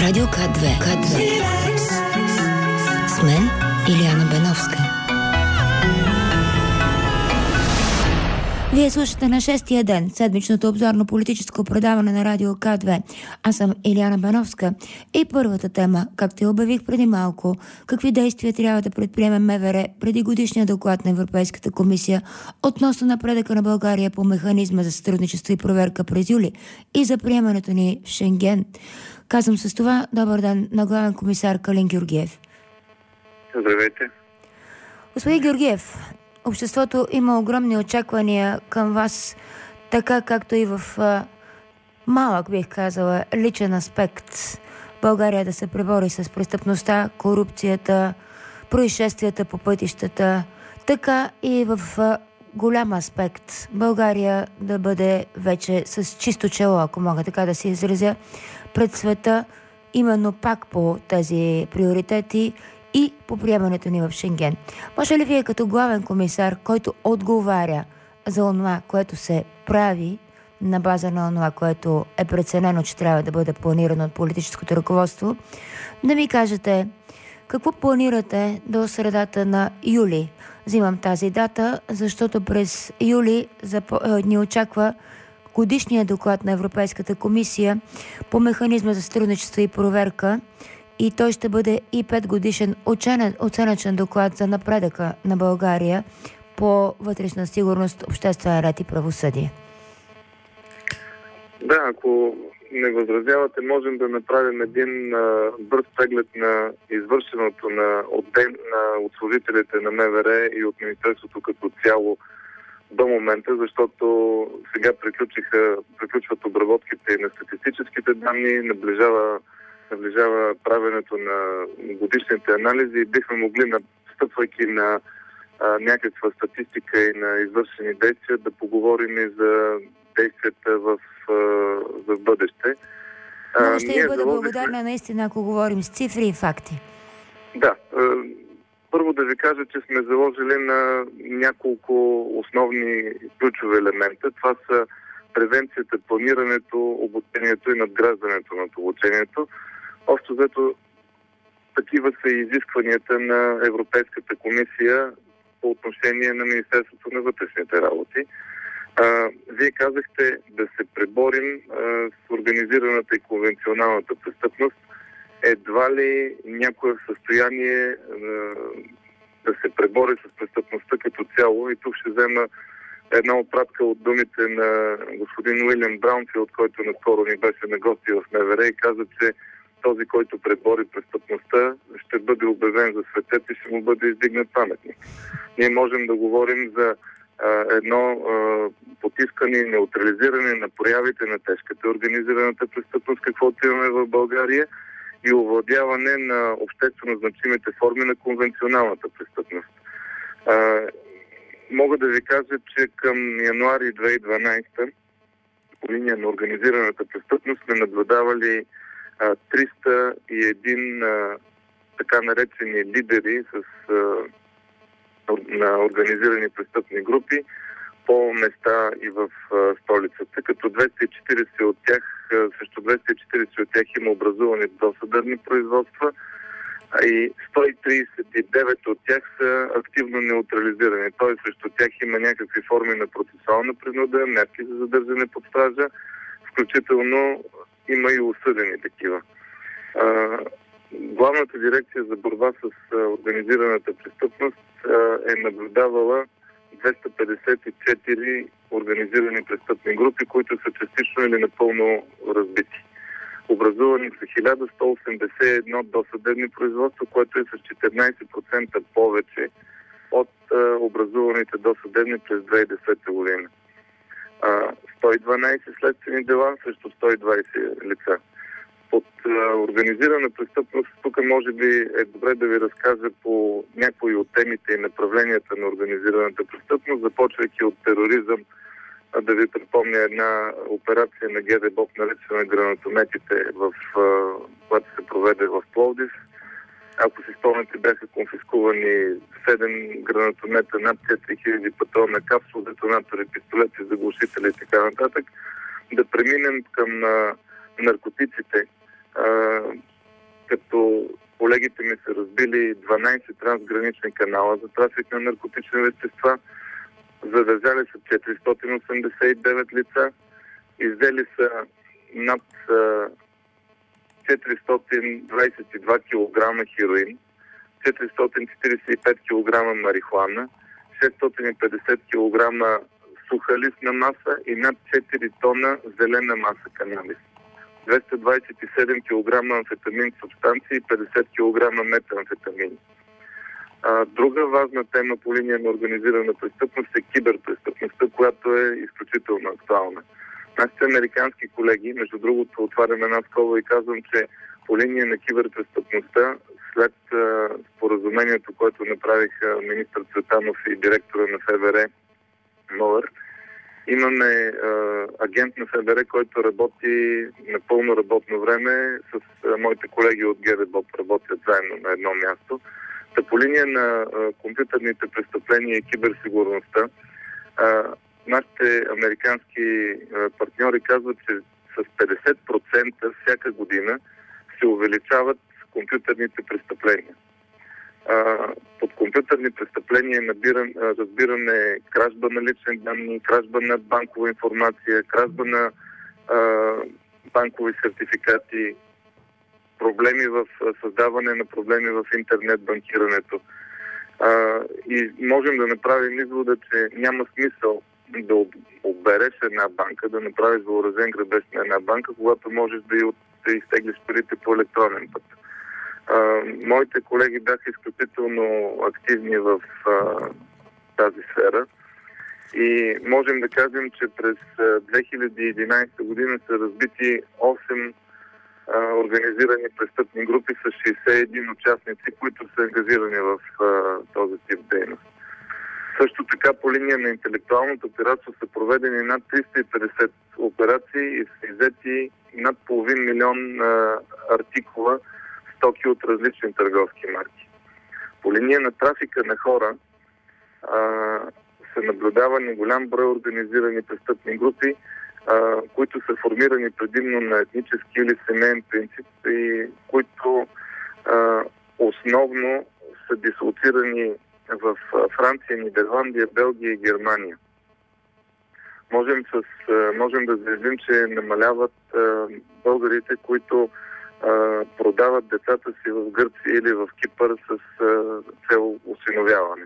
Радио К2. С мен Илияна Беновска. Вие слушате на 6-тия ден седмичното обзорно политическо предаване на Радио К2. Аз съм Илияна Беновска и първата тема, както я обявих преди малко, какви действия трябва да предприеме МВР преди годишния доклад на Европейската комисия относно напредъка на България по механизма за сътрудничество и проверка през юли и за приемането ни в Шенген. Казвам с това добър ден на главен комисар Калин Георгиев. Здравейте. Господин Георгиев, обществото има огромни очаквания към вас, така както и в малък, бих казала, личен аспект. България да се пребори с престъпността, корупцията, происшествията по пътищата, така и в голям аспект България да бъде вече с чисто чело, ако мога така да се изразя, пред света, именно пак по тези приоритети и по приемането ни в Шенген. Може ли вие като главен комисар, който отговаря за онова, което се прави на база на онова, което е преценено, че трябва да бъде планирано от политическото ръководство, да ми кажете какво планирате до средата на юли? Взимам тази дата, защото през юли ни очаква годишния доклад на Европейската комисия по механизма за сътрудничество и проверка, и той ще бъде и 5 годишен оценъчен доклад за напредъка на България по вътрешна сигурност, обществен ред и правосъдие. Да, ако не възразявате, можем да направим един бърз преглед на извършеното от служителите на МВР и от Министерството като цяло до момента, защото сега приключват обработките на статистическите данни, наближава правенето на годишните анализи и бихме могли, стъпвайки на някаква статистика и на извършени действия, да поговорим и за действията в бъдеще. Много ще ви бъда благодарна наистина, ако говорим с цифри и факти. Да. Първо да ви кажа, че сме заложили на няколко основни ключови елемента. Това са превенцията, планирането, обучението и надграждането над обучението. Общо взето такива са и изискванията на Европейската комисия по отношение на Министерството на вътрешните работи. Вие казахте да се преборим с организираната и конвенционалната престъпност. Едва ли някой е в състояние да се пребори с престъпността като цяло. И тук ще взема една отпратка от думите на господин Уилям Браунфилд, който наскоро ни беше на гости в МВР и каза, че този, който пребори престъпността, ще бъде обявен за светец и ще му бъде издигнат паметник. Ние можем да говорим за едно потискане и неутрализиране на проявите на тежката организираната престъпност, каквото имаме в България, и овладяване на обществено значимите форми на конвенционалната престъпност. Мога да ви кажа, че към януари 2012 по линия на организираната престъпност сме наблюдавали 301 така наречени лидери на организирани престъпни групи по места и в столицата, като 240 от тях, също 240 от тях има образувани досъдебни производства, и 139 от тях са активно неутрализирани. Т.е. срещу тях има някакви форми на процесуална принуда, мерки за задържане под стража, включително има и осъдени такива. Главната дирекция за борба с организираната престъпност е наблюдавала 254 организирани престъпни групи, които са частично или напълно разбити. Образувани са 1181 досъдебни производства, което е с 14% повече от образуваните досъдебни през 2010 година. 112 следствени дела срещу 120 лица. Под организирана престъпност, тук може би е добре да ви разкажа по някои от темите и направленията на организираната престъпност, започвайки от тероризъм, да ви припомня една операция на ГДБОП, наречена гранатометите, която се проведе в Пловдив. Ако си спомняте, бяха конфискувани 7 гранатомета, над 4000 патрона, капсул, детонатори, пистолети, заглушители и така нататък. Да преминем към наркотиците. като колегите ми са разбили 12 трансгранични канала за трафик на наркотични вещества, задържали са 489 лица, иззели са над 422 кг хероин, 445 кг марихуана, 650 кг суха листна маса и над 4 тона зелена маса канабис. 227 кг амфетамин субстанции и 50 кг метамфетамин. Друга важна тема по линия на организирана престъпност е киберпрестъпността, която е изключително актуална. Нашите американски колеги, между другото, отварям една скоба и казвам, че по линия на киберпрестъпността, след споразумението, което направиха министър Цветанов и директора на ФБР Мълър, имаме агент на ФБР, който работи на пълно работно време с моите колеги от ГДБОП, работят заедно на едно място. Та по линия на компютърните престъпления и киберсигурността, нашите американски партньори казват, че с 50% всяка година се увеличават компютърните престъпления. Под компютърни престъпления разбираме кражба на лични данни, кражба на банкова информация, кражба на банкови сертификати, проблеми в създаване на проблеми в интернет банкирането. И можем да направим извода, че няма смисъл да обереш една банка, да направиш въоръжен грабеж на една банка, когато можеш да изтеглиш парите по електронен път. Моите колеги бяха изключително активни в тази сфера и можем да кажем, че през 2011 година са разбити 8 организирани престъпни групи с 61 участници, които са ангажирани в този тип дейност. Също така по линия на интелектуалното пиратство са проведени над 350 операции и са иззети над половин милион артикула, стоки от различни търговски марки. По линия на трафика на хора са наблюдавани голям брой организирани престъпни групи, които са формирани предимно на етнически или семейен принцип и които основно са дислоцирани в Франция, Нидерландия, Белгия и Германия. Можем да заявим, че намаляват българите, които продават децата си в Гърция или в Кипър с цел осиновяване.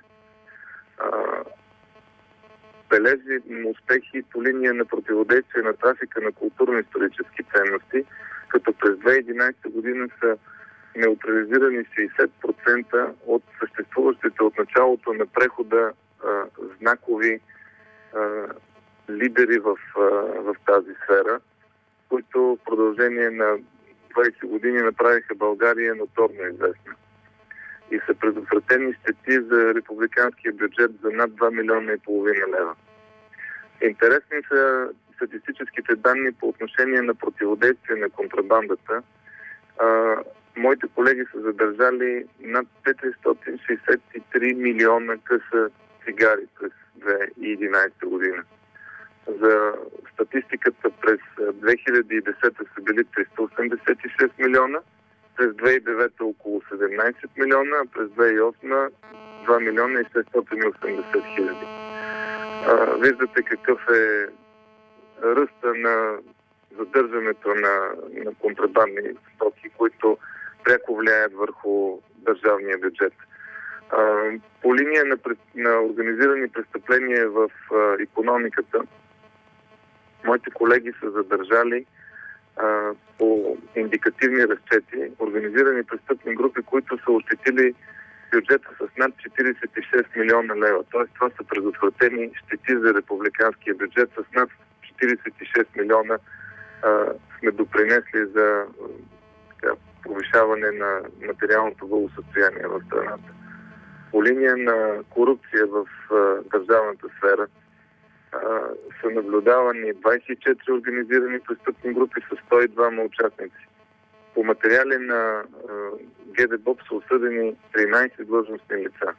Бележи успехи по линия на противодействие на трафика на културно-исторически ценности, като през 2011 година са неутрализирани 60% от съществуващите от началото на прехода знакови лидери в тази сфера, които в продължение на 20 години направиха България ноторно известна. И са предотвратени щети за републиканския бюджет за над 2,5 милиона лева. Интересни са статистическите данни по отношение на противодействие на контрабандата. Моите колеги са задържали над 463 милиона къса цигари през 2011 година. За статистиката през 2010 са били 386 милиона, през 2009 около 17 милиона, а през 2008 2 милиона и 680 хиляди. Виждате какъв е ръста на задържането на контрабандни стоки, които пряко влияят върху държавния бюджет. По линия на организирани престъпления в икономиката, моите колеги са задържали по индикативни разчети организирани престъпни групи, които са ощетили бюджета с над 46 милиона лева. Тоест това са предотвратени щети за републиканския бюджет с над 46 милиона сме допринесли за повишаване на материалното благосъстояние в страната. По линия на корупция в държавната сфера са наблюдавани 24 организирани престъпни групи с 102 участници. По материали на ГДБОП са осъдени 13 длъжностни лица,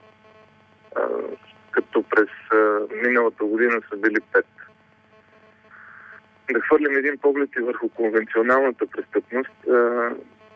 като през миналата година са били 5. Да хвърлим един поглед и върху конвенционалната престъпност.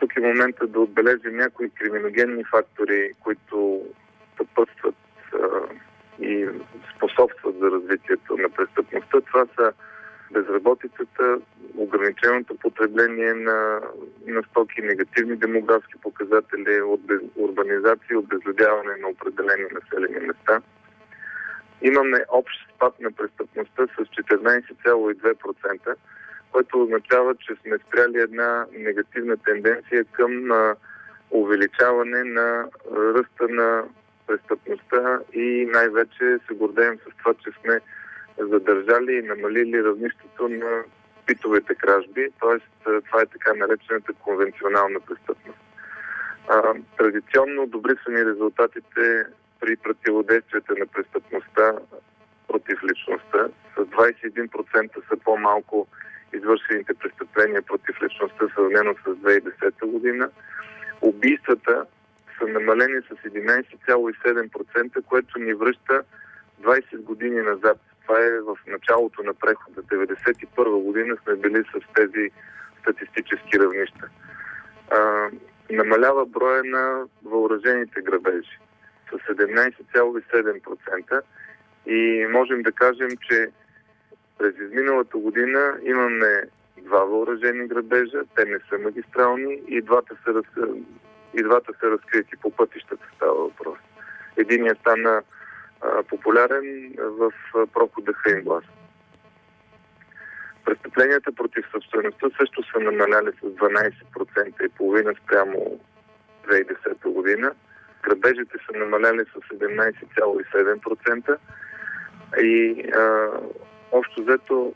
тук е момента да отбележим някои криминогенни фактори, които съпътстват и способстват за развитието на престъпността. Това са безработицата, ограниченото потребление на стоки, негативни демографски показатели, от урбанизация, обезлюдяване на определени населени места. Имаме общ спад на престъпността с 14,2%, което означава, че сме спряли една негативна тенденция към увеличаване на ръста на престъпността и най-вече се гордеем с това, че сме задържали и намалили равнището на битовите кражби, т.е. това е така наречената конвенционална престъпност. Традиционно добри са ни резултатите при противодействията на престъпността против личността. С 21% са по-малко извършените престъпления против личността, сравнено с 2010 година. Убийствата са намалени с 11,7%, което ни връща 20 години назад. Това е в началото на прехода. 1991 година сме били с тези статистически равнища. Намалява броя на въоръжените грабежи с 17,7% и можем да кажем, че през изминалата година имаме 2 въоръжени грабежа, те не са магистрални и двата са разкрити по пътищата, става въпрос. Единият стана популярен в прохода Хаинблас. Престъпленията против собствеността също са намаляли с 12,5% спрямо 2010 година. Грабежите са намаляли с 17,7% и общо взето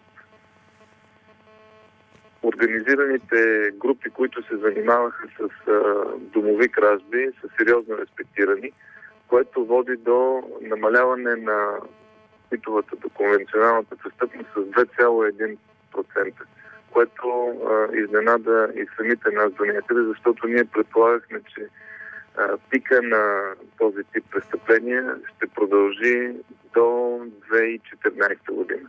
организираните групи, които се занимаваха с домови кражби, са сериозно респектирани, което води до намаляване на битовата, до конвенционалната престъпност с 2,1%, което изненада и самите нас до някъде, защото ние предполагахме, че пика на този тип престъпления ще продължи до 2014 година.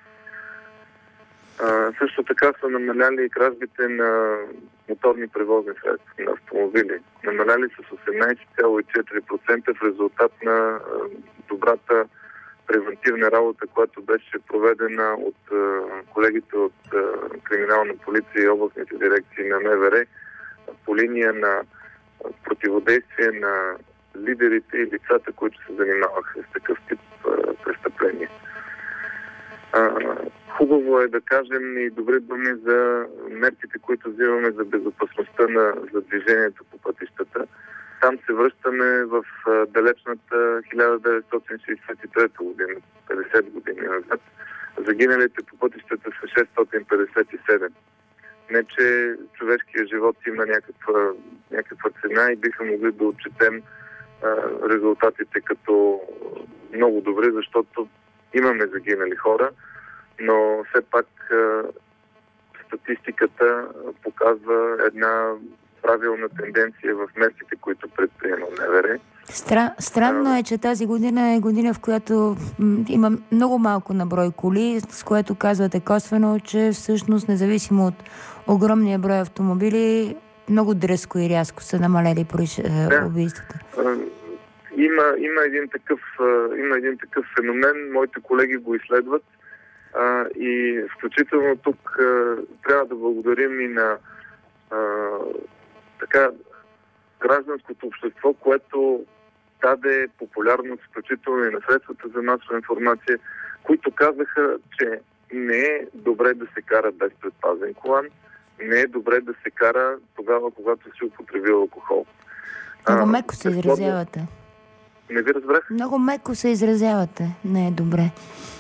Също така са намаляли и кражбите на моторни превозни средства, на автомобили. Намаляли с 18,4% в резултат на добрата превентивна работа, която беше проведена от колегите от Криминална полиция и областните дирекции на МВР по линия на противодействие на лидерите и лицата, които се занимаваха с такъв тип престъпления. Хубаво е да кажем и добри думи за мерките, които взимаме за безопасността за движението по пътищата. Там се връщаме в далечната 1963 година, 50 години назад. Загиналите по пътищата са 657. Не, че човешкият живот има някаква цена и биха могли да отчетем резултатите като много добри, защото имаме загинали хора, но все пак статистиката показва една правилна тенденция в мерките, които предприема МВР. Странно е, че тази година е година, в която има много малко наброй коли, с което казвате косвено, че всъщност независимо от огромния брой автомобили, много дръзко и рязко са намалели убийствата. Има един такъв феномен, моите колеги го изследват и включително тук трябва да благодарим и на гражданското общество, което даде популярност, включително и на средствата за масова информация, които казаха, че не е добре да се кара без предпазен колан, не е добре да се кара тогава, когато си употребил алкохол. Много меко се изразявате. Не ви разбрах? Много меко се изразявате. Не е добре.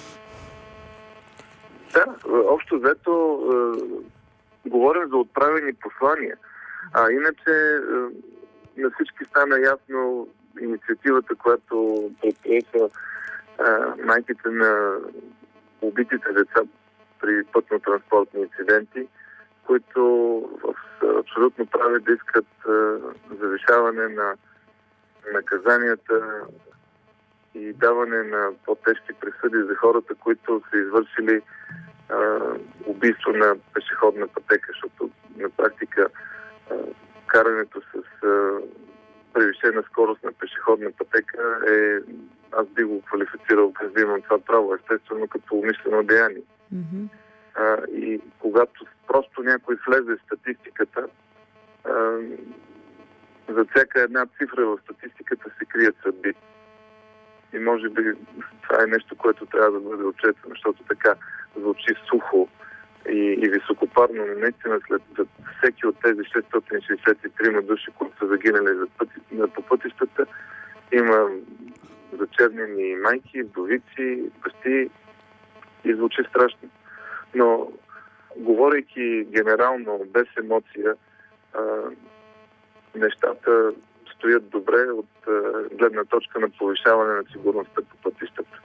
Да, общо взето говорим за отправени послания. Иначе на всички стана ясно инициативата, която предприеха майките на убитите деца при пътно-транспортни инциденти, които в абсолютно прави да искат завишаване на наказанията и даване на по-тежки присъди за хората, които са извършили убийство на пешеходна пътека, защото на практика карането с превишена скорост на пешеходна пътека аз би го квалифицирал, без да имам това право, естествено като умишлено деяние. И когато просто някой влезе в статистиката, за всяка една цифра в статистиката се крият съдби. И може би това е нещо, което трябва да бъде отчетено, защото така звучи сухо и високопарно, но наистина след всеки от тези 663 души, които са загинали по пътищата, има зачернени майки, вдовици, бащи и звучи страшно. Но говорейки генерално, без емоция, нещата стоят добре от гледна точка на повишаване на сигурността по пътищата.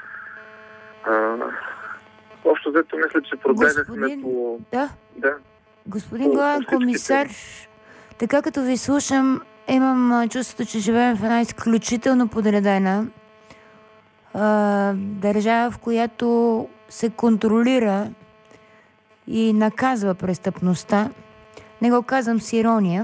Общо взето мисля, че пробегахме по... Да. Господин главен комисар, така като ви слушам, имам чувството, че живеем в една изключително подредена държава, в която се контролира и наказва престъпността. Не го казвам с ирония.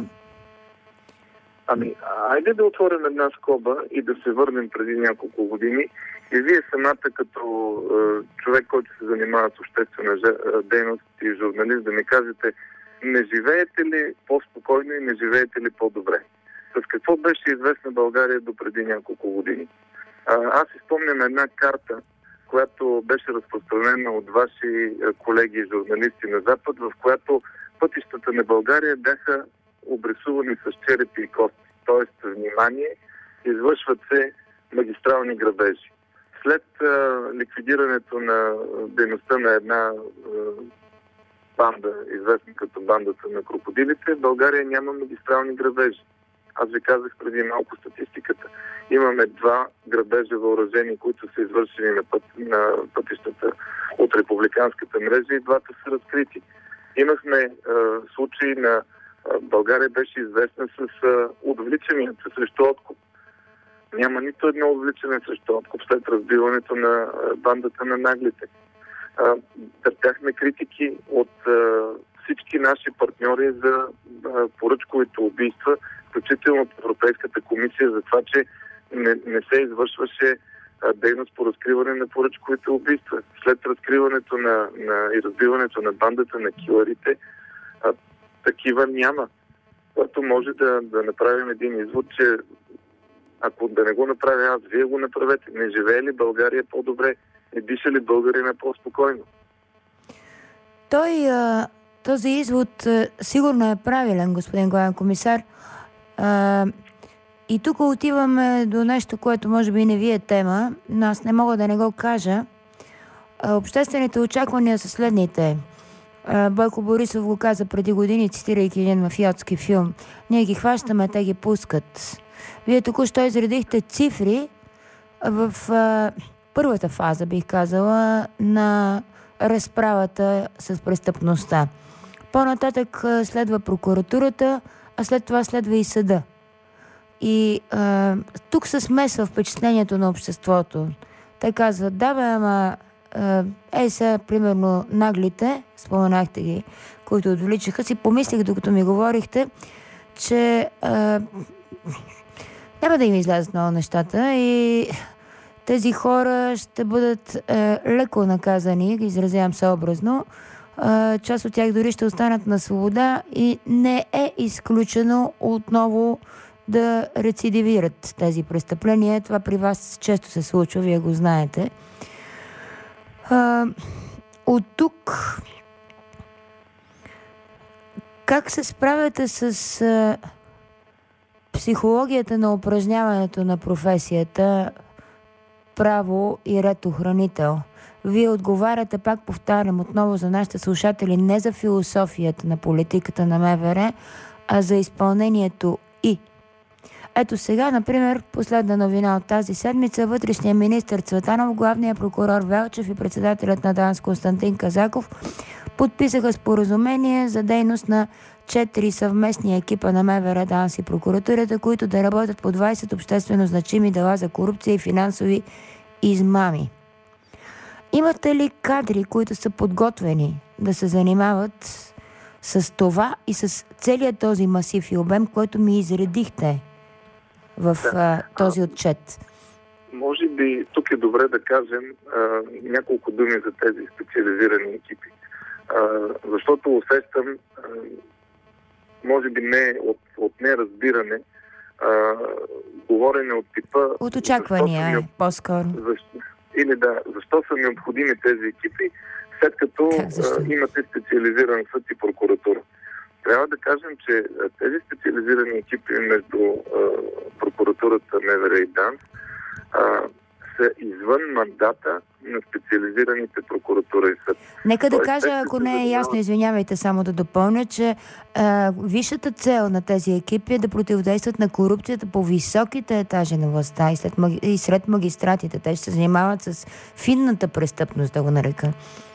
Айде да отворим една скоба и да се върнем преди няколко години. И вие самата като човек, който се занимава с обществена дейност и журналист, да ми кажете, не живеете ли по-спокойно и не живеете ли по-добре? С какво беше известна България до преди няколко години? Аз изпомням една карта, която беше разпространена от ваши колеги журналисти на Запад, в която пътищата на България бяха обрисувани с черепи и кости. Тоест, внимание, извършват се магистрални грабежи. След ликвидирането на дейността на една банда, известна като бандата на крокодилите, в България няма магистрални грабежи. Аз ви казах преди малко статистиката. Имаме 2 грабежа въоръжени, които са извършени на пътищата от републиканската мрежа и 2 са разкрити. Имахме случаи на... България беше известна с отвличанията срещу откуп. Няма нито едно отвличане срещу откуп след разбиването на бандата на наглите. Търпяхме критики от всички наши партньори за поръчковите убийства, включително от Европейската комисия, за това, че не се извършваше дейност по разкриване на поръчковите убийства. След разкриването и разбиването на бандата на килърите, такива няма. Което може да направим един извод, че ако да не го направя аз, вие го направете. Не живее ли България по-добре? Не диша ли българина по-спокойно? Този извод сигурно е правилен, господин главен комисар. И тук отиваме до нещо, което може би не ви е тема, но аз не мога да не го кажа. Обществените очаквания са следните. Бойко Борисов го каза преди години, цитирайки един мафиотски филм. Ние ги хващаме, те ги пускат. Вие току-що изредихте цифри в първата фаза, бих казала, на разправата с престъпността. По-нататък следва прокуратурата, а след това следва и съда. И тук се смесва впечатлението на обществото. Те казват, да бе, ама сега, примерно, наглите, споменахте ги, които отвличаха, си помислих, докато ми говорихте, че няма да им излязат много нещата и тези хора ще бъдат леко наказани, ги изразявам се образно. Част от тях дори ще останат на свобода и не е изключено отново да рецидивират тези престъпления. Това при вас често се случва, вие го знаете. От тук как се справяте с психологията на упражняването на професията право и ретохранител? Вие отговаряте, пак повтарям отново за нашите слушатели, не за философията на политиката на МВР, а за изпълнението и. Ето сега, например, последна новина от тази седмица, вътрешният министър Цветанов, главният прокурор Велчев и председателят на ДАНС Константин Казаков подписаха споразумение за дейност на 4 съвместни екипа на МВР, ДАНС и прокуратурата, които да работят по 20 обществено значими дела за корупция и финансови измами. Имате ли кадри, които са подготвени да се занимават с това и с целият този масив и обем, който ми изредихте в този отчет? Може би тук е добре да кажем няколко думи за тези специализирани екипи. Защото усещам, може би не от неразбиране, говорене от типа... От очаквания по-скоро. Защо са необходими тези екипи, след като имате специализиран съд и прокуратура. Трябва да кажем, че тези специализирани екипи между прокуратурата, МВР и ДАНС са извън мандата на специализираните прокуратура и съд. Нека да кажа, ако не е ясно, извинявайте, само да допълня, че висшата цел на тези екипи е да противодействат на корупцията по високите етажи на властта и сред магистратите. Те ще се занимават с финната престъпност, да го нарека.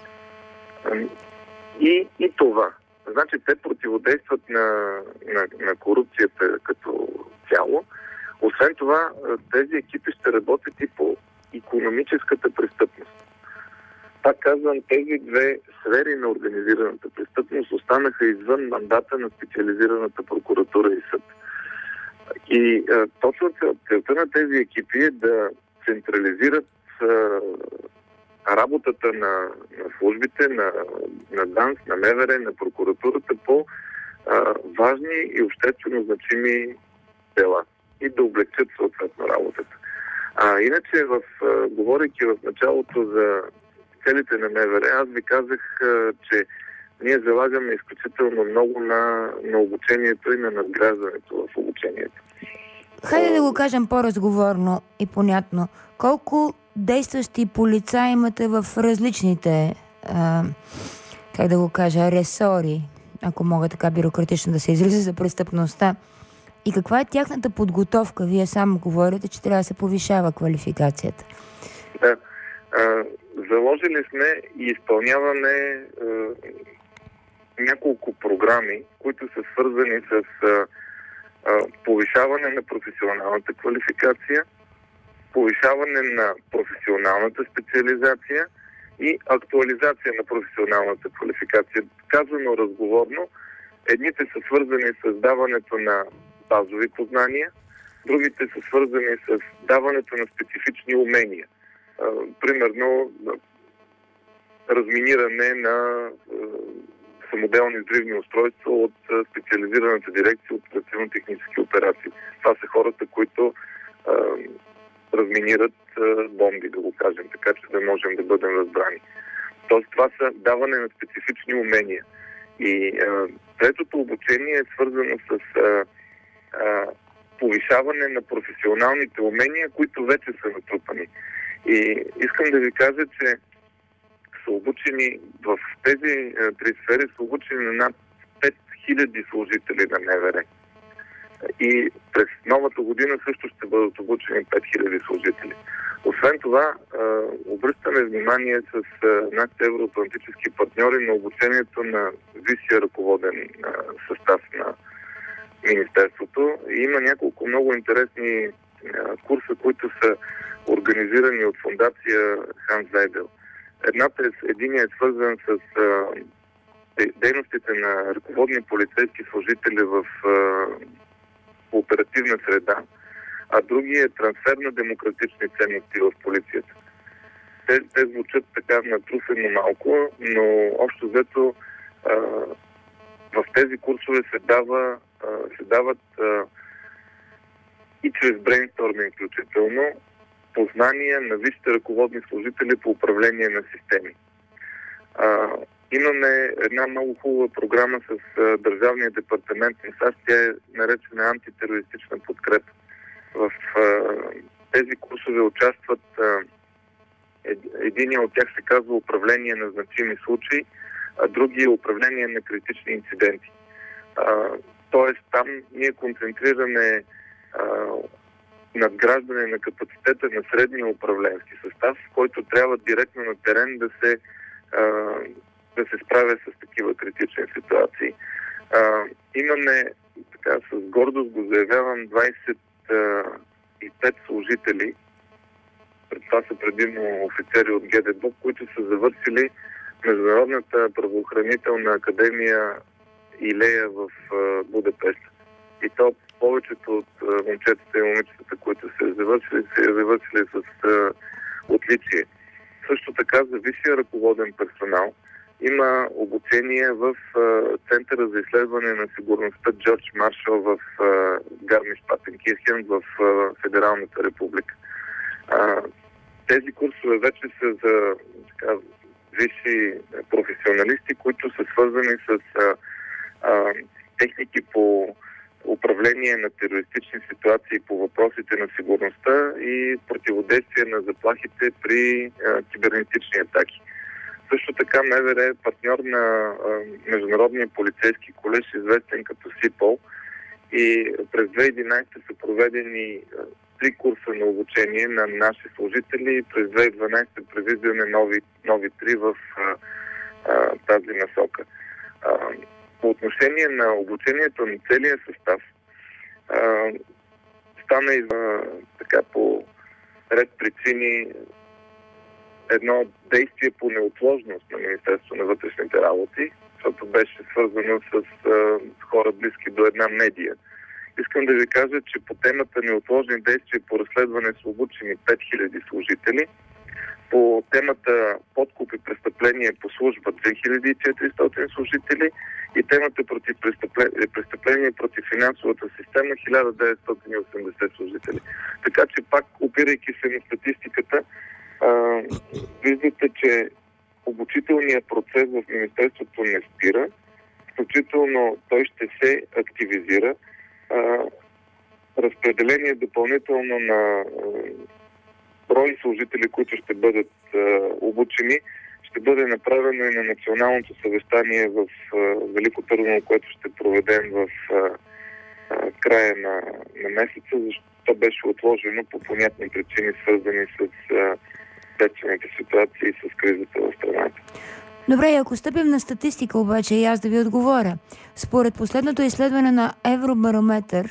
И това. Значи те противодействат на корупцията като цяло. Освен това, тези екипи ще работят и по икономическата престъпност. Пак казвам, тези две сфери на организираната престъпност останаха извън мандата на специализираната прокуратура и съд. И точно целта на тези екипи е да централизират работата на службите, на ДАНС, на МВР, на прокуратурата по важни и обществено значими дела и да облегчат съответно работата. Иначе, говорейки в началото за целите на МВР, аз ви казах, че ние залагаме изключително много на обучението и на надграждането в обучението. Хайде да го кажем по-разговорно и понятно. Колко действащи полицаи имате в различните, ресори, ако мога така бюрократично да се изразя, за престъпността? И каква е тяхната подготовка? Вие само говорите, че трябва да се повишава квалификацията. Да. Заложили сме и изпълняваме няколко програми, които са свързани с повишаване на професионалната квалификация, повишаване на професионалната специализация и актуализация на професионалната квалификация. Казано разговорно, едните са свързани с даването на базови познания, другите са свързани с даването на специфични умения. Примерно, разминиране на самоделни взривни устройства от специализираната дирекция оперативно-технически операции. Това са хората, които разминират бомби, да го кажем, така че да можем да бъдем разбрани. Тоест, това са даване на специфични умения. И третото обучение е свързано с повишаване на професионалните умения, които вече са натрупани. И искам да ви кажа, че са обучени в тези три сфери, са обучени на над 5000 служители на МВР. И през новата година също ще бъдат обучени 5000 служители. Освен това, обръщаме внимание с нашите евроатлантически партньори на обучението на висшия ръководен състав на Министерството. И има няколко много интересни курса, които са организирани от фондация Ханс Зайдел. Единият е свързан с дейностите на ръководни полицейски служители в оперативна среда, а другия е трансфер на демократични ценности в полицията. Те звучат така натрусено малко, но общо взето в тези курсове се дават и чрез брейнсторминг включително познания на висшите ръководни служители по управление на системи. Имаме една много хубава програма с Държавния департамент на САЩ, тя е наречена антитерористична подкрепа. В тези курсове участват единия от тях се казва управление на значими случаи, а другия е управление на критични инциденти. Тоест там ние концентрираме надграждане на капацитета на средния управленски състав, който трябва директно на терен да се справя с такива критични ситуации. Имаме, така с гордост го заявявам, 25 служители, това са предимно офицери от ГДБОК, които са завършили Международната правоохранителна академия Илея в Будапеща. И то повечето от момчетата и момичетата, които се завършили с отличие. Също така за висшия ръководен персонал има обучение в Центъра за изследване на сигурността Джордж Маршал в Гармиш-Партенкирхен в Федералната република. Тези курсове вече са за висши професионалисти, които са свързани с техники по управление на терористични ситуации по въпросите на сигурността и противодействие на заплахите при кибернетични атаки. Също така МВР е партньор на Международния полицейски колеж, известен като СИПОЛ, и през 2011 са проведени 3 курса на обучение на наши служители и през 2012 предвиждаме нови 3 в тази насока. По отношение на обучението на целия състав, стана и така по ред причини едно действие по неотложност на Министерството на вътрешните работи, защото беше свързано с хора близки до една медия. Искам да ви кажа, че по темата неотложни действия по разследване са обучени 5000 служители. По темата подкуп и престъпление по служба 2400 служители и темата против престъпление против финансовата система 1980 служители. Така че пак, опирайки се на статистиката, виждате, че обучителният процес в Министерството не спира, включително той ще се активизира. Разпределение допълнително на брой служители, които ще бъдат обучени, ще бъде направено и на националното съвещание в Велико Търново, което ще проведем в края на месеца, защото беше отложено по понятни причини, свързани с бедствените ситуации и с кризата в страната. Добре, ако стъпим на статистика обаче и аз да ви отговоря. Според последното изследване на Евробарометър,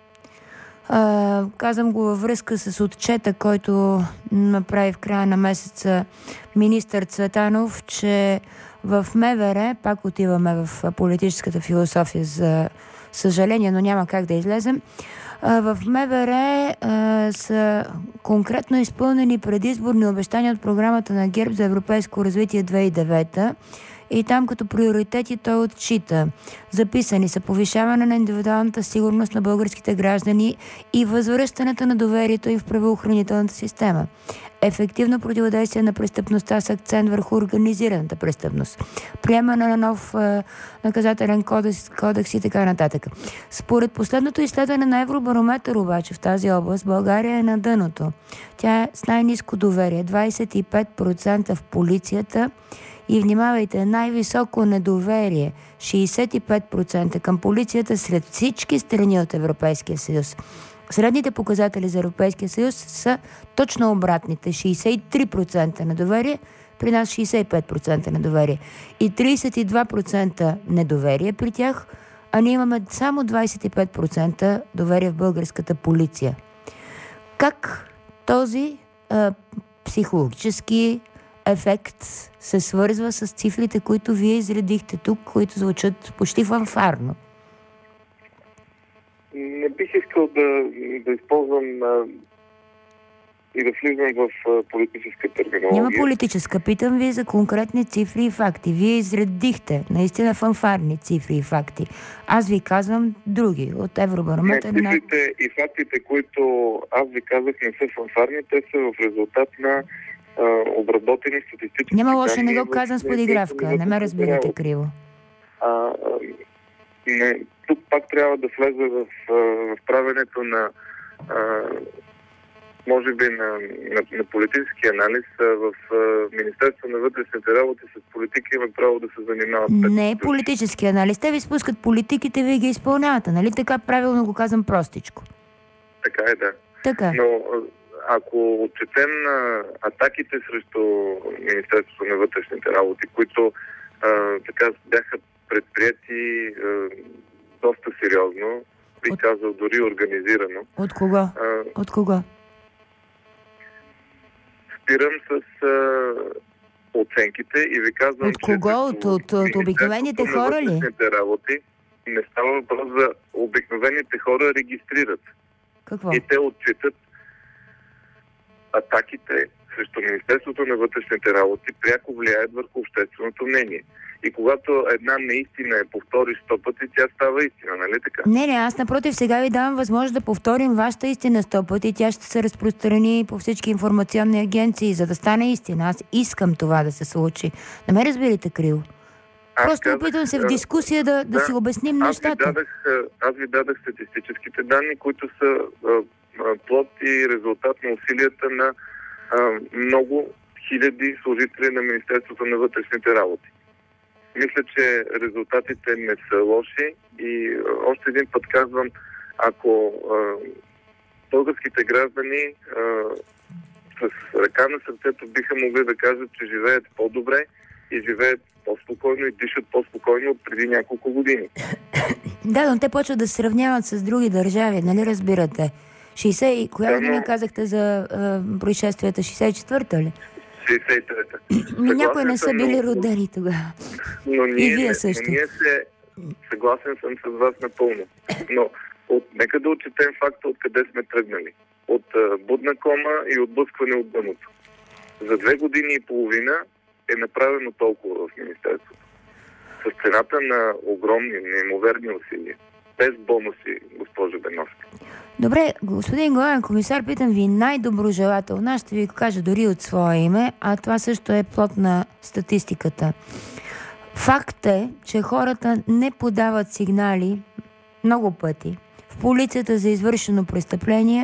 казвам го във връзка с отчета, който направи в края на месеца министър Цветанов, че в МВР, пак отиваме в политическата философия за съжаление, но няма как да излезем, в МВР са конкретно изпълнени предизборни обещания от програмата на ГЕРБ за европейско развитие 2009 и там като приоритети той отчита. Записани са повишаване на индивидуалната сигурност на българските граждани и възвръщането на доверието им в правоохранителната система. Ефективно противодействие на престъпността с акцент върху организираната престъпност. Приемане на нов наказателен кодекс и така нататък. Според последното изследване на Евробарометър обаче в тази област България е на дъното. Тя е с най-ниско доверие. 25% в полицията и внимавайте, най-високо недоверие 65% към полицията сред всички страни от Европейския съюз. Средните показатели за Европейския съюз са точно обратните. 63% недоверие, при нас 65% недоверие. И 32% недоверие при тях, а ние имаме само 25% доверие в българската полиция. Как този психологически ефект се свързва с цифрите, които вие изредихте тук, които звучат почти фанфарно? Не бих искал да използвам и да влизам в политическа терминология. Няма политическа. Питам ви за конкретни цифри и факти. Вие изредихте наистина фанфарни цифри и факти. Аз ви казвам други от Евробарометър. Цифрите и фактите, които аз ви казах, не са фанфарни, те са в резултат на обработени статистически данни. Няма лошо, не го казвам с подигравка. Не ме разбирате криво. Тук пак трябва да влезе в правенето на може би на политически анализ. В Министерството на вътрешните работи с политики има право да се занимават. Не е политически анализ. Те ви спускат политиките, вие ги изпълнявате. Нали така правилно го казвам простичко? Така е, да. Така. Но ако отчетем атаките срещу Министерството на вътрешните работи, които така бяха предприяти доста сериозно, бих казал дори организирано. От кого? От кого? Спирам с оценките и ви казвам, от кого? От обикновените хора ли? Работи, не става въпрос за обикновените хора регистрират. Какво? И те отчитат атаките срещу Министерството на вътрешните работи пряко влияят върху общественото мнение. И когато една неистина я повториш 100 пъти, тя става истина, нали така? Не, аз напротив сега ви давам възможност да повторим вашата истина 100 пъти. Тя ще се разпространи по всички информационни агенции, за да стане истина. Аз искам това да се случи. Не ме разбирате криво. Просто опитвам се в дискусия да си обясним нещата. Аз ви дадах статистическите данни, които са плод и резултат на усилията на много хиляди служители на Министерството на вътрешните работи. Мисля, че резултатите не са лоши и още един път казвам, ако българските граждани с ръка на сърцето биха могли да кажат, че живеят по-добре и живеят по-спокойно и дишат по-спокойно от преди няколко години. Да, но те почват да се сравняват с други държави, нали разбирате? 60, коя година казахте за происшествията? 64-та ли? 63-та. Някои не са били родени тогава. Но и вие също. Съгласен съм с вас напълно. Но нека да отчетем факта откъде сме тръгнали. От будна кома и отблъскване от дъното. За 2 години и половина е направено толкова в Министерството. С цената на огромни, неимоверни усилия. Без бонуси, госпожо Беновска. Добре, господин главен комисар, питам ви най-доброжелателно. Аз ще ви кажа дори от свое име, а това също е плод на статистиката. Факт е, че хората не подават сигнали много пъти в полицията за извършено престъпление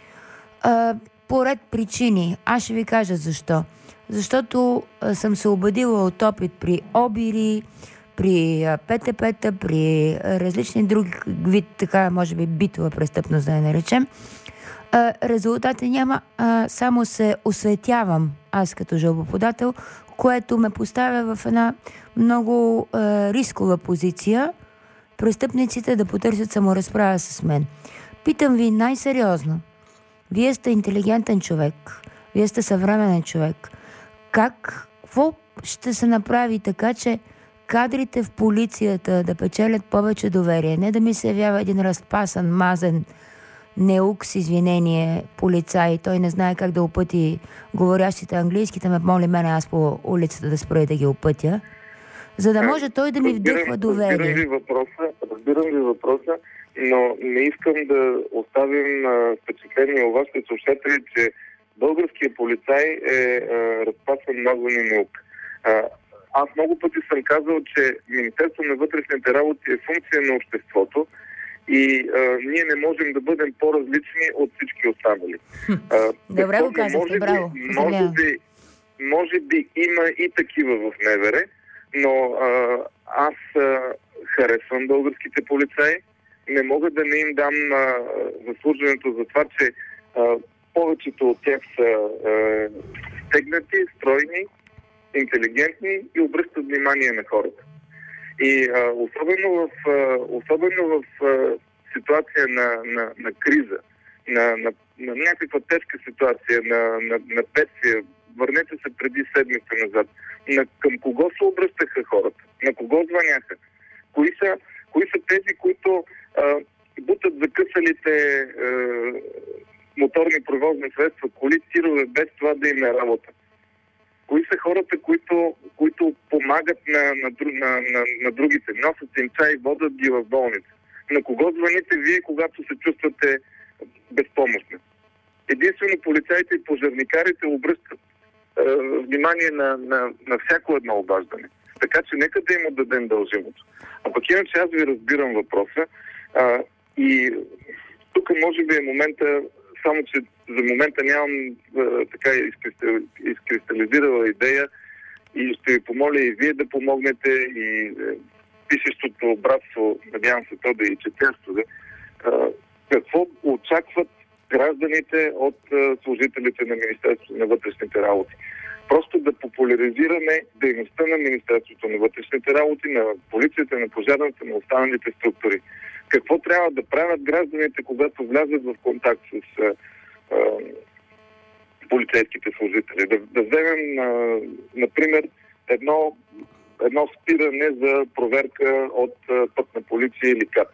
по ред причини. Аз ще ви кажа защо. Защото съм се убедила от опит при обири, при ПТП-та, при различни други вид, така може би битова престъпност да я наречем. Резултати няма, само се осветявам аз като жалбоподател, което ме поставя в една много рискова позиция престъпниците да потърсят саморазправа с мен. Питам ви най-сериозно. Вие сте интелигентен човек, вие сте съвременен човек. Какво ще се направи така, че кадрите в полицията да печелят повече доверие? Не да ми се явява един разпасан, мазен неук с извинение полицай. Той не знае как да опъти говорящите английските, ме моли мене аз по улицата да спра да ги опътя, за да може той да ми вдъхва доверие. Разбирам ви въпроса, но не искам да оставим впечатление у вашите слушатели, че българският полицай е разпасан мазани неук. Аз много пъти съм казал, че Министерството на вътрешните работи е функция на обществото и ние не можем да бъдем по-различни от всички останали. Добре го казахте, браво. Може би има и такива в МВР, но аз харесвам българските полицаи. Не мога да не им дам заслужването за това, че повечето от тях са стегнати, стройни, интелигентни и обръщат внимание на хората. И особено в ситуация на криза, на някаква тежка ситуация, на бедствие, върнете се преди седмица назад. Към кого се обръщаха хората? На кого звъняха? Кои са тези, които бутат закъсалите моторни превозни средства, коли, тирове, без това да им е работа? Кои са хората, които помагат на другите? Носят им чай, водят ги в болница. На кого звъните вие, когато се чувствате безпомощни? Единствено полицаите и пожарникарите обръщат внимание на всяко едно обаждане. Така че нека да им отдадем дължимото. А пък иначе аз ви разбирам въпроса и тук може би е момента, само че за момента нямам така изкристализирала идея и ще ви помоля и вие да помогнете и пишещото братство, надявам се то да и четенство. Какво очакват гражданите от служителите на Министерството на вътрешните работи? Просто да популяризираме дейността на Министерството на вътрешните работи, на полицията, на пожарната, на останалите структури. Какво трябва да правят гражданите, когато влязат в контакт с полицейските служители? Да вземем, например, едно едно спиране за проверка от пътна полиция или КАТ.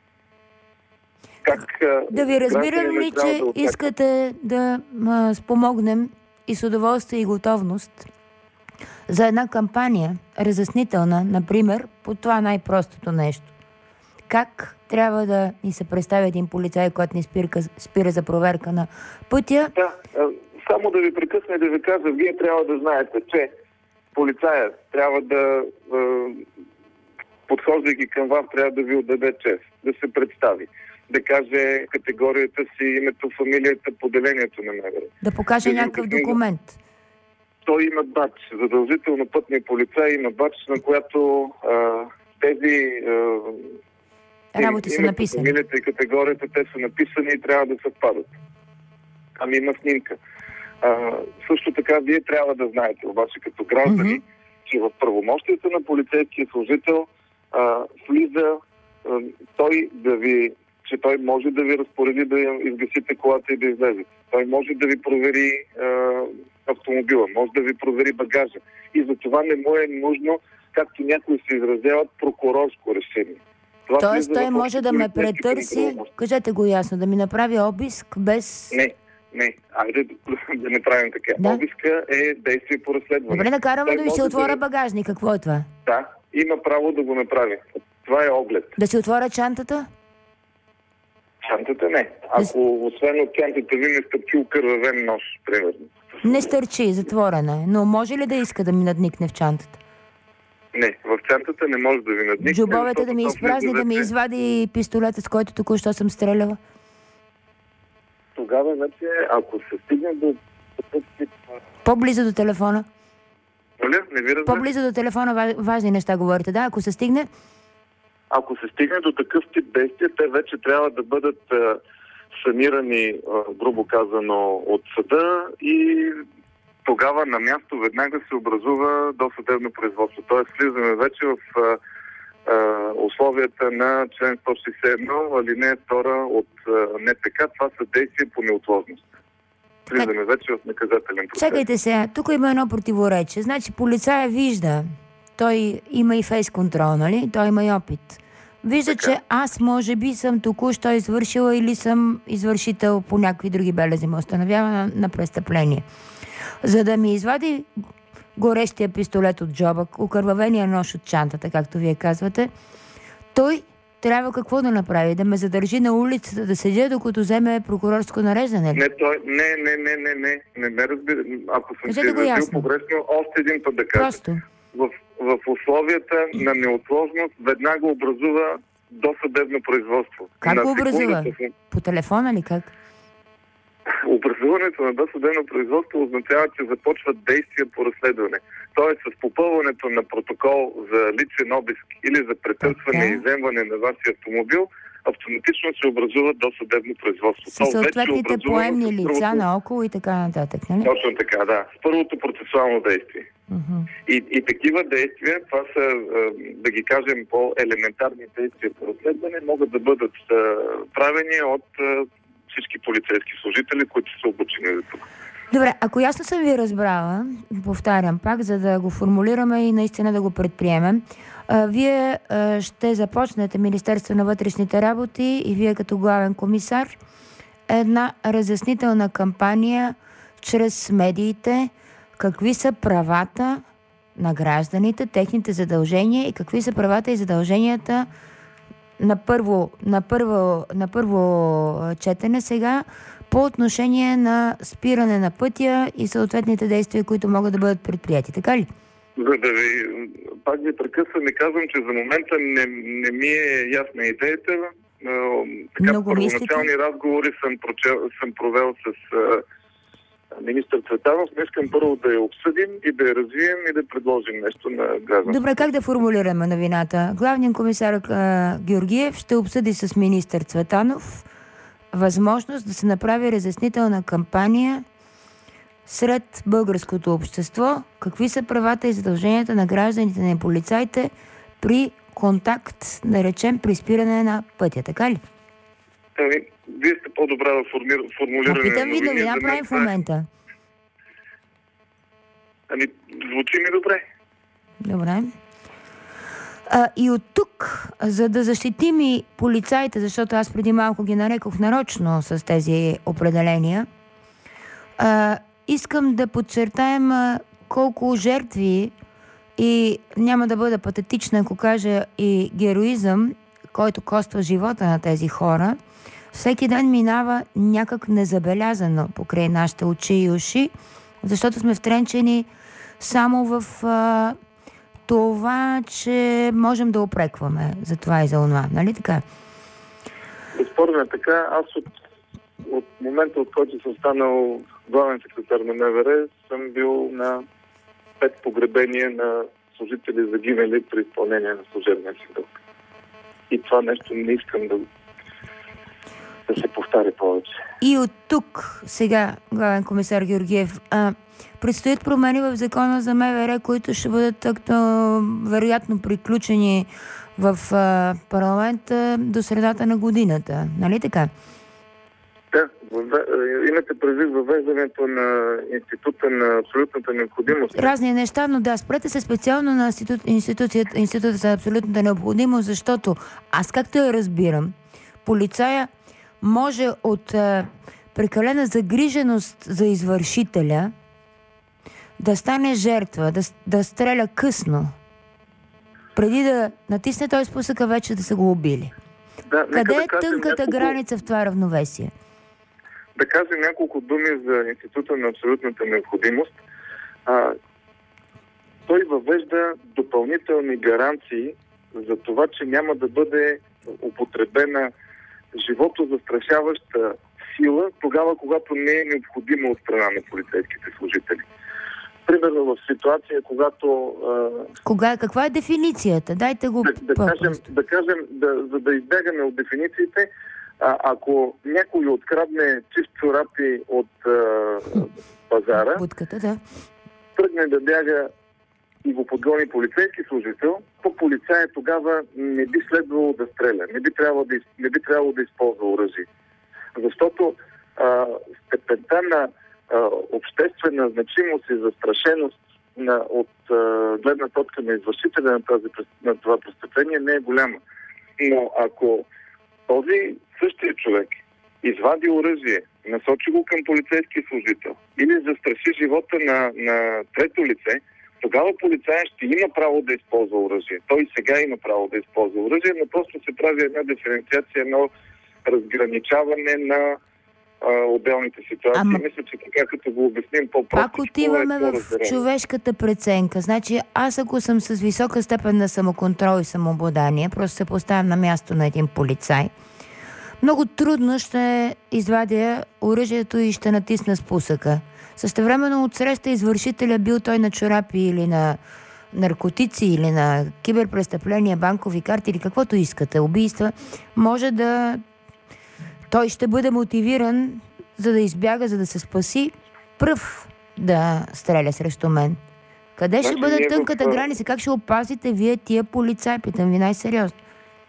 Да ви разбирам ли, че искате да спомогнем и с удоволствие и готовност за една кампания, разяснителна, например, по това най-простото нещо? Как трябва да ни се представи един полицай, който ни спира за проверка на пътя? Да, само да ви прекъсна и да ви кажа, вие трябва да знаете, че полицаят трябва да, подхождайки към вас, трябва да ви отдаде чест, да се представи, да каже категорията си, името, фамилията, поделението на МВР. Да покаже някакъв документ. Той има бадж. Задължително пътния полицай има бадж, на която тези работи са написани. Фамилията и категорията, те са написани и трябва да съвпадат. Ами има снимка. Също така, вие трябва да знаете, обаче като граждани, че в правомощията на полицейския служител влиза че той може да ви разпореди да изгасите колата и да излезете. Той може да ви провери автомобила, може да ви провери багажа. И за това не му е нужно, както някои се изразяват, прокурорско решение. Тоест той може да ме претърси, кажете го ясно, да ми направи обиск без... Не, айде да не правим така. Да? Обиска е действие по разследване. Добре, накараме да ви се отворя багажник. Какво е това? Да, има право да го направи. Това е оглед. Да си отворя чантата? Чантата не. Ако освен от чантата ви не стърчи окървавен нож, примерно. Не стърчи, затворена е. Но може ли да иска да ми надникне в чантата? Не, в чантата не може да ви надникне. Джобовете да ми изпразни, да ми извади пистолета, с който току-що съм стреляла? Тогава вече, ако се стигне до... По-близо до телефона. Не ви разбира. По-близо до телефона важни неща говорите. Да, ако се стигне... Ако се стигне до такъв тип действия, те вече трябва да бъдат санирани, грубо казано, от съда и тогава на място веднага се образува досъдебно производство. Тоест влизаме вече в условията на член 161, алинея 2 от НПК. Това са действия по неотложност. Влизаме вече в наказателен процес. Чакайте сега, тук има едно противоречие. Значи полицая вижда, той има и фейс-контрол, нали? Той има и опит. Вижда, така, че аз може би съм току-що извършила или съм извършител по някакви други белези, ме установява на престъпление. За да ми извади горещия пистолет от джоба, окървавения нож от чантата, както вие казвате, той трябва какво да направи? Да ме задържи на улицата, да седя, докато вземе прокурорско нареждане? Не ме разбира. Ако съм се изразил погрешно, още един път да кажа. Просто. В условията на неотложност веднага образува досъдебно производство. Как го образува? По телефона ли как? Образуването на досъдебно производство означава, че започват действия по разследване. Тоест с попълването на протокол за личен обиск или за претърсване и изземване на вашия автомобил, автоматично се образува досъдебно производство. Със съответните поемни лица наоколо и така нататък, нали? Точно така, да. С първото процесуално действие. И такива действия, това са, да ги кажем, по-елементарни действия по разследване, могат да бъдат правени от всички полицейски служители, които са обучени за това. Добре, ако ясно съм ви разбрала, повтарям пак, за да го формулираме и наистина да го предприемем, вие ще започнете Министерство на вътрешните работи и вие като главен комисар една разяснителна кампания чрез медиите, какви са правата на гражданите, техните задължения и какви са правата и задълженията на първо четене сега по отношение на спиране на пътя и съответните действия, които могат да бъдат предприяти. Така ли? Пак ви прекъсвам и казвам, че за момента не ми е ясна идеята. Първоначални разговори съм провел с министър Цветанов. Искам първо да я обсъдим и да я развием и да предложим нещо на гражданите. Добре, как да формулираме новината? Главният комисар Георгиев ще обсъди с министър Цветанов възможност да се направи разяснителна кампания сред българското общество, какви са правата и задълженията на гражданите и полицаите при контакт, да речем, при спиране на пътя. Така ли? Вие сте по-добра да формулиране. Опитам ви да ви направим в момента. Звучи ми добре. Добре. И от тук, за да защитим и полицаите, защото аз преди малко ги нарекох нарочно с тези определения, искам да подчертаем колко жертви, и няма да бъда патетична, ако кажа и героизъм, който коства живота на тези хора, всеки ден минава някак незабелязано покрай нашите очи и уши, защото сме втренчени само в това, че можем да опрекваме за това и за онова. Нали така? Безспорно е така. Аз от момента, от който съм станал главен секретар на МВР, съм бил на 5 погребения на служители загинали при изпълнение на служебния си дълг. И това нещо не искам да се повтаря повече. И от тук, сега, главен комисар Георгиев, предстоят промени в закона за МВР, които ще бъдат вероятно приключени в парламента до средата на годината. Нали така? Да, имате предвид въвеждането на института на абсолютната необходимост. Разни неща, но да, спрете се специално на института за абсолютната необходимост, защото аз както я разбирам, полицая може от прекалена загриженост за извършителя да стане жертва, да стреля късно, преди да натисне този спусъка, вече да са го убили. Да, къде е тънката граница в това равновесие? Да кажем няколко думи за института на абсолютната необходимост. Той въвежда допълнителни гаранции за това, че няма да бъде употребена животозастрашаваща сила тогава, когато не е необходима от страна на полицейските служители. Примерно в ситуация, когато... Каква е дефиницията? Дайте го да кажем, за да избягаме от дефинициите, ако някой открадне чист чорапи от пазара, будката, да, тръгне да бяга и го подгони полицейски служител, то полицая тогава не би следвало да стреля, не би трябвало да използва оръжие. Защото степента на обществена значимост и застрашеност от гледна точка на извършителя на това престъпление не е голяма. Но ако този същия човек извади оръжие, насочи го към полицейски служител или застраши живота на трето лице, тогава полицая ще има право да използва оръжие. Той сега има право да използва оръжие, но просто се прави една диференциация, едно разграничаване на отделните ситуации. Мисля, че така като го обясним по-просто. Пак отиваме в човешката преценка. Значи аз ако съм с висока степен на самоконтрол и самообладание, просто се поставям на място на един полицай, много трудно ще извадя оръжието и ще натисна спусъка. Същевременно отсреща извършителя, бил той на чорапи или на наркотици или на киберпрестъпления, банкови карти или каквото искате, убийства, може да... Той ще бъде мотивиран, за да избяга, за да се спаси, пръв да стреля срещу мен. Къде ще бъде тънката граница? Как ще опазите вие тия полицаи? Питам ви най-сериозно.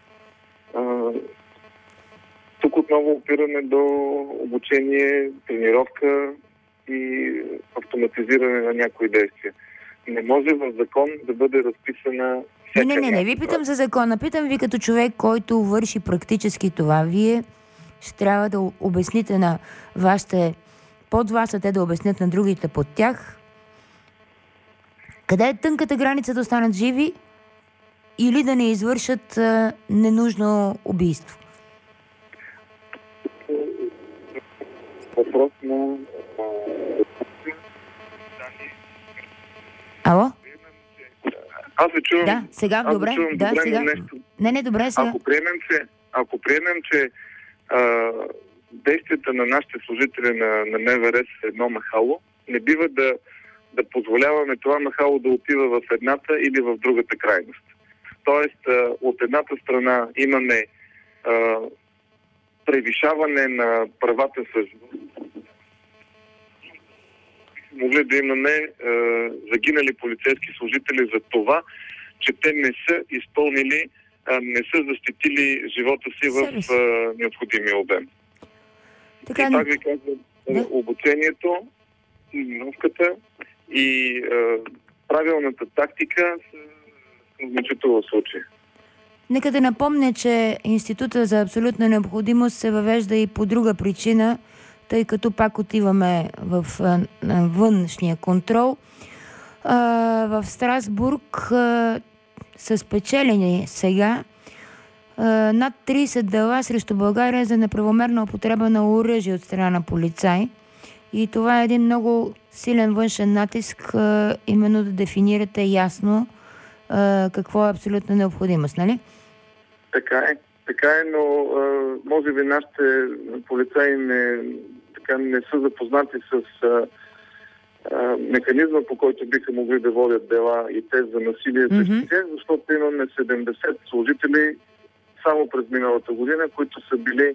Тук отново опираме до обучение, тренировка и автоматизиране на някои действия. Не може в закон да бъде разписана всяка... Не ви питам за закона. Питам ви като човек, който върши практически това. Вие ще трябва да обясните на вашите под вас, а те да обяснят на другите под тях. Къде е тънката граница да останат живи или да не извършат ненужно убийство? Въпрос на... Ало? Аз ви чувам... Да, сега, добре. Да, сега. Не, добре, сега. Ако приемем, че действията на нашите служители на МВР с едно махало, не бива да позволяваме това махало да отива в едната или в другата крайност. Тоест, от едната страна имаме превишаване на правата с... Могли да имаме загинали полицейски служители за това, че те не са изпълнили, не са защитили живота си в необходимия обем. Така... И пак ви казвам, обучението, науката и правилната тактика са значително случай. Нека да напомня, че Института за абсолютна необходимост се въвежда и по друга причина, тъй като пак отиваме в външния контрол. В Страсбург са спечелени сега над 30 дела срещу България за неправомерна употреба на оръжие от страна на полицаи. И това е един много силен външен натиск, именно да дефинирате ясно какво е абсолютна необходимост, нали? Така е, но може би нашите полицаи не са запознати с механизма, по който биха могли да водят дела и те за насилие срещу тях, защото имаме 70 служители само през миналата година, които са били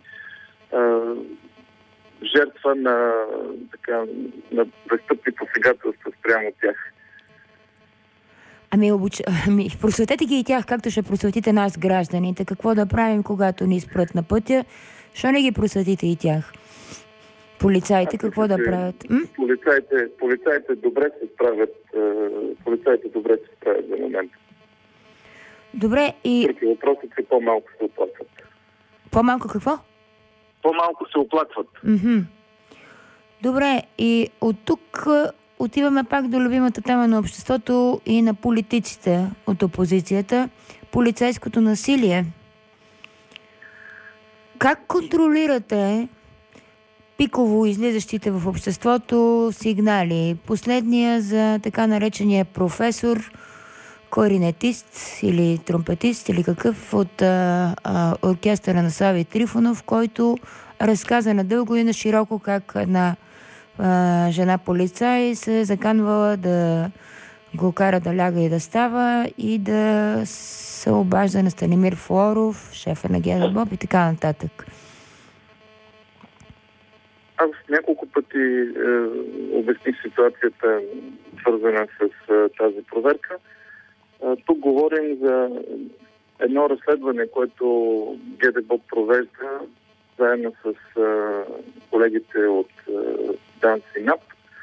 жертва на престъпни посегателства спрямо тях. Просветете ги и тях, както ще просветите нас, гражданите. Какво да правим, когато ни спрат на пътя? Що не ги просветите и тях? Полицаите какво да правят? Полицаите добре се справят. Полицаите добре се справят за момента. Добре, и... Трети въпросът е по-малко се оплакват. По-малко какво? По-малко се оплакват. Добре, и от тук отиваме пак до любимата тема на обществото и на политиците от опозицията. Полицейското насилие. Как контролирате пиково излизащите в обществото сигнали? Последния за така наречения професор, кларинетист или тромпетист или какъв от оркестъра на Слави Трифонов, който разказа надълго и на широко как една жена полицай се заканвала да го кара да ляга и да става и да се обажда на Станимир Флоров, шефа на ГДБОП и така нататък. Аз няколко пъти обясних ситуацията, свързана с тази проверка. Тук говорим за едно разследване, което ГДБОП провежда заедно с колегите от ДАНС и НАП.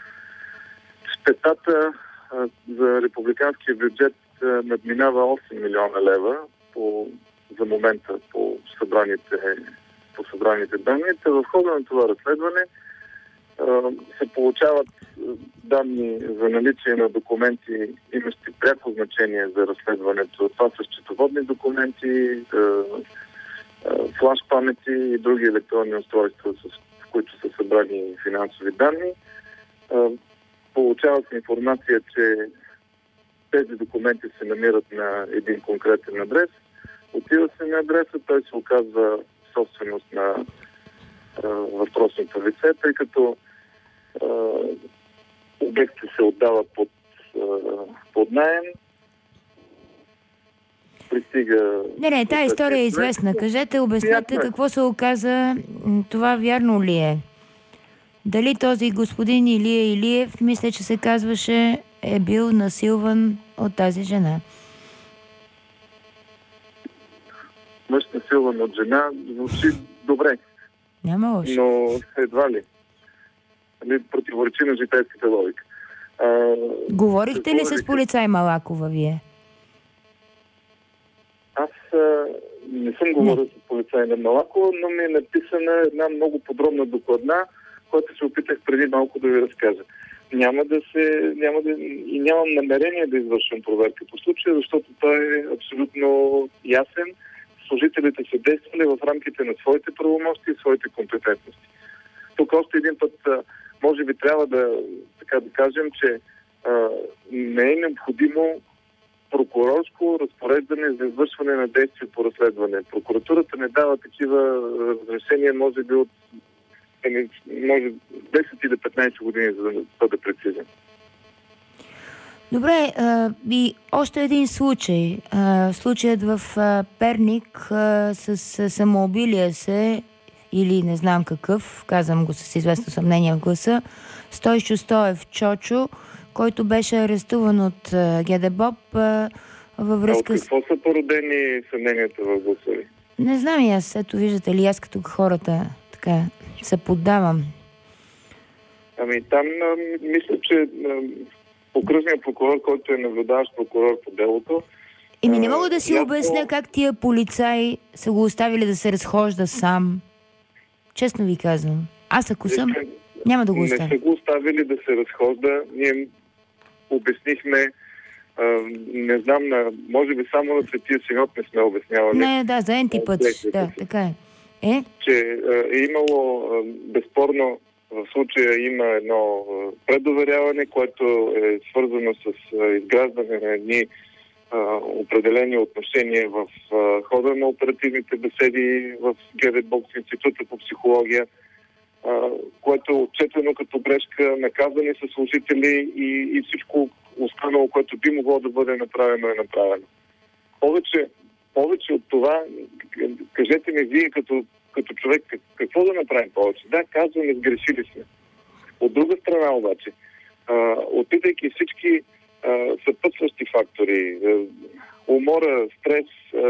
Щетата за републиканския бюджет надминава 8 милиона лева за момента по събраните данни. В хода на това разследване се получават данни за наличие на документи, имащи пряко значение за разследването. Това са счетоводни документи, флаш памети и други електронни устройства, в които са събрани финансови данни. Получава се информация, че тези документи се намират на един конкретен адрес. Отива се на адреса, той се оказва собственост на въпросното лице, тъй като обекти се отдават под наем. Пристига... Не, тази история е известна. Кажете, обяснете какво се оказа. Това вярно ли е? Дали този господин Илия Илиев, мисля, че се казваше, е бил насилван от тази жена? Мъж насилван от жена звучи добре. Няма лошо. Но едва ли. Противоречи на житейската логика. Говорихте ли с полицай Малакова вие? Аз не съм говорил с полицай на Малакова, но ми е написана една много подробна докладна, която се опитах преди малко да ви разкажа. Нямам намерение да извършвам проверка по случая, защото той е абсолютно ясен. Служителите са действали в рамките на своите правомощи и своите компетентности. Тук още един път, може би трябва да кажем, че не е необходимо прокурорско разпореждане за извършване на действия по разследване. Прокуратурата не дава такива разрешения, може би от 10 или 15 години, за да бъде прецизен. Добре, и още един случай. Случаят в Перник с самоубилия се, или не знам какъв, казвам го с известно съмнение в гласа, Стойчо Стоев Чочо, който беше арестуван от ГДБОП във връзка с... Какво са породени съмненията в гласа ви? Не знам и аз. Ето виждате ли, аз като хората така се поддавам. Там мисля, че окръжният прокурор, който е наблюдаващ прокурор по делото, Не мога да си обясня как тия полицаи са го оставили да се разхожда сам. Честно ви казвам. Аз ако съм, няма да го оставя. Не са го оставили да се разхожда. Ние обяснихме, не знам, може би само на Светия Синод не сме обяснявали. Не, да, за енти път. Да, така е. Че е имало, безспорно, в случая има едно предоверяване, което е свързано с изграждане на едни определени отношения в хода на оперативните беседи в ГДБОКС, Института по психология, което е отчетено като грешка, наказани са служители и всичко останало, което би могло да бъде направено, е направено. Повече от това, кажете ми вие като човек, какво да направим повече? Да, казваме, сгрешили сме. От друга страна обаче, отпитайки всички съпътстващи фактори, умора, стрес...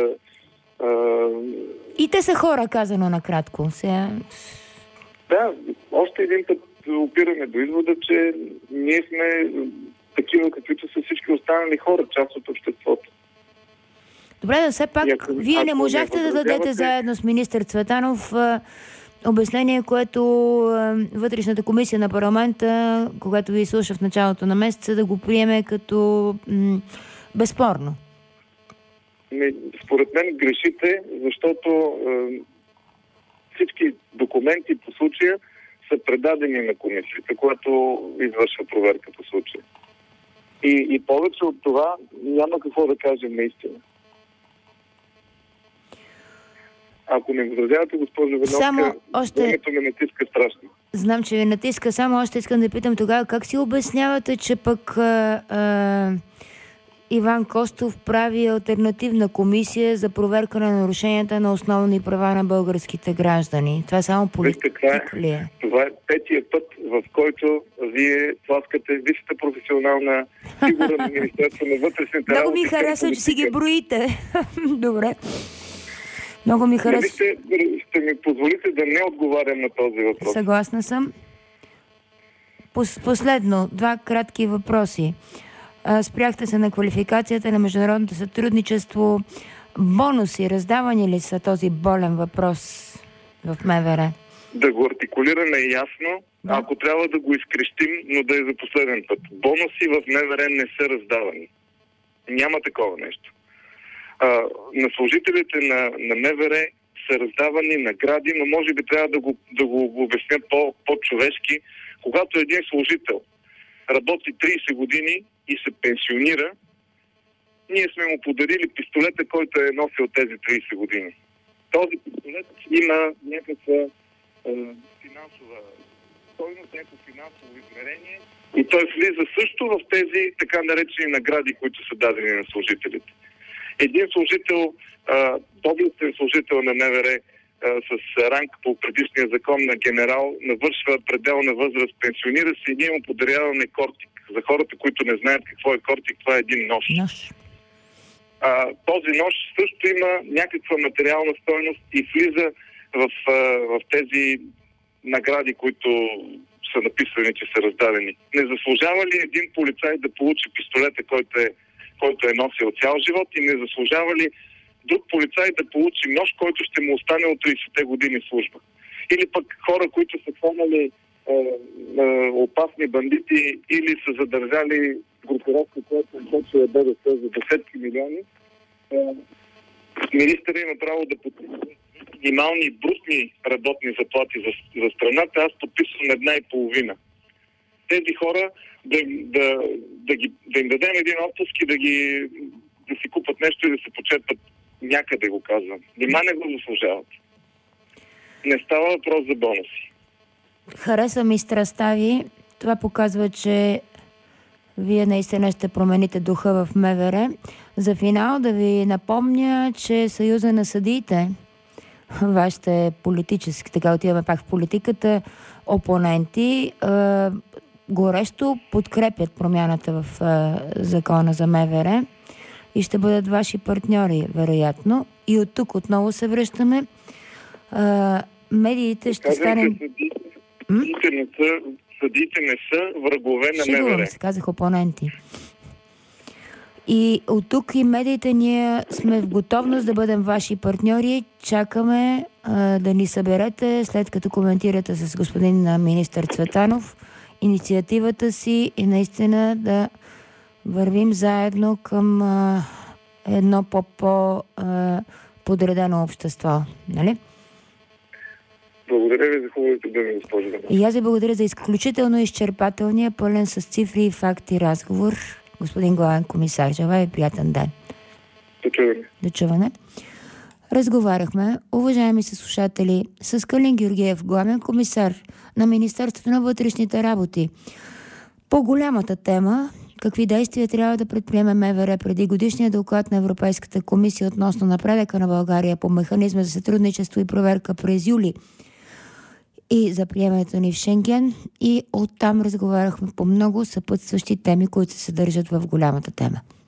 И те са хора, казано накратко. Да, още един път опираме до извода, че ние сме такива, каквито са всички останали хора, част от обществото. Добре, да все пак вие не можахте да дадете заедно с министър Цветанов обяснение, което вътрешната комисия на парламента, когато ви слуша в началото на месеца, да го приеме като безспорно. Според мен грешите, защото всички документи по случая са предадени на комисията, която извършва проверка по случая. И повече от това няма какво да кажем наистина. Ако не възразявате, госпожо Ведновска, времето ме натиска страшно. Знам, че ви натиска. Само още искам да питам тогава, как си обяснявате, че пък Иван Костов прави алтернативна комисия за проверка на нарушенията на основни права на българските граждани? Това само политика ли е? Това е петия път, в който вие тласкате висшата професионална фигура на Министерство на вътрешните работи. Много ми харесва, че си ги броите. Добре. Много ми харесва. Ще ми позволите да не отговарям на този въпрос. Съгласна съм. Последно, 2 кратки въпроси. Спряхте се на квалификацията на международното сътрудничество. Бонуси раздавани ли са, този болен въпрос в МВР? Да го артикулираме ясно, да. Ако трябва да го изкрещим, но да е за последен път. Бонуси в МВР не са раздавани. Няма такова нещо. На служителите на МВР са раздавани награди, но може би трябва да го обясня по-човешки. Когато един служител работи 30 години и се пенсионира, ние сме му подарили пистолета, който е носил тези 30 години. Този пистолет има някаква финансова стойност, някакво финансово измерение и той влиза също в тези така наречени награди, които са дадени на служителите. Един служител, доблестен служител на МВР с ранг по предишния закон на генерал, навършва пределна възраст, пенсионира се и ние му подаряваме кортик. За хората, които не знаят какво е кортик, това е един нож. Този нож също има някаква материална стойност и влиза в тези награди, които са написани, че са раздадени. Не заслужава ли един полицай да получи пистолета, който е носил цял живот, и не заслужава ли друг полицай да получи нож, който ще му остане от 30-те години служба? Или пък хора, които са хванали опасни бандити или са задържали групировка, която почва да бъде за десетки милиони, министъра има право да подписва минимални брутни работни заплати за страната. Аз подписвам 1,5. Тези хора да им дадем един отпуск и да си купат нещо и да се почерпат някъде, го казвам. Нима не го заслужават. Не става въпрос за бонуси. Хареса ми страстта ви. Това показва, че вие наистина ще промените духа в МВР. За финал да ви напомня, че Съюза на съдиите, вашите политически, така отиваме пак в политиката, опоненти, горещо подкрепят промяната в закона за МВР и ще бъдат ваши партньори, вероятно. И от тук отново се връщаме. Медиите ще станем... Съдиите не са врагове на МВР. Шегувам се, казах опоненти. И от тук и медиите ние сме в готовност да бъдем ваши партньори. Чакаме да ни съберете, след като коментирате с господин министър Цветанов инициативата си и наистина да вървим заедно към едно подредено общество. Нали? Благодаря ви за хубавите думи, госпожо. И аз ви благодаря за изключително изчерпателния, пълен с цифри и факти разговор. Господин главен комисар, желая ви приятен ден. До чуване. Разговаряхме, уважаеми слушатели, с Калин Георгиев, главен комисар на Министерството на вътрешните работи. По голямата тема, какви действия трябва да предприеме МВР преди годишния доклад на Европейската комисия относно напредъка на България по механизма за сътрудничество и проверка през юли и за приемането ни в Шенген, и оттам разговаряхме по много съпътстващи теми, които се съдържат в голямата тема.